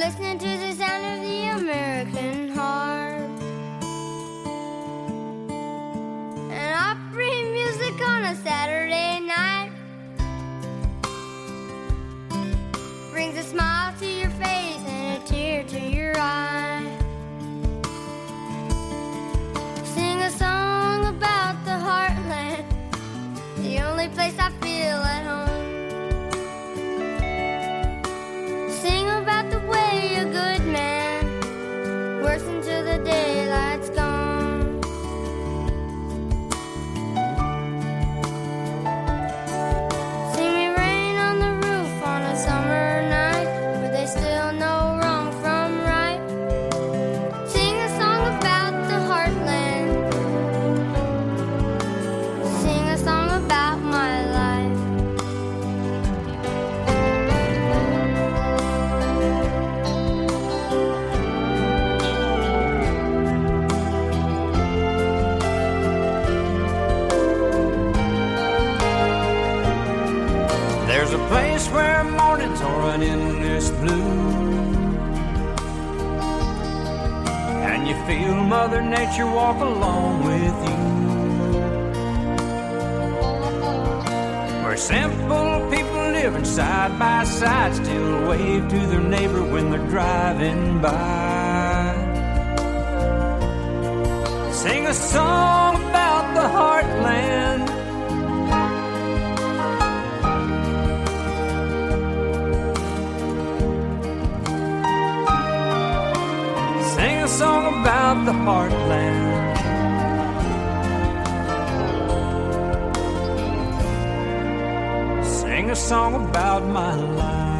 listening to the sound of the American harp. And opera music on a Saturday night brings a smile to your face and a tear to your eye. Sing a song about the heartland, the only place I feel at home. Sing about the way a good man works until the daylight's gone. Sing me rain on the roof on a summer night where they still know wrong from right. Sing a song about the heartland. Sing a song about my life. There's a place where mornings are an endless blue, and you feel Mother Nature walk along with you, where simple people living side by side still wave to their neighbor when they're driving by. Sing a song about the heartland. Sing a song about the heartland. Sing a song about my life.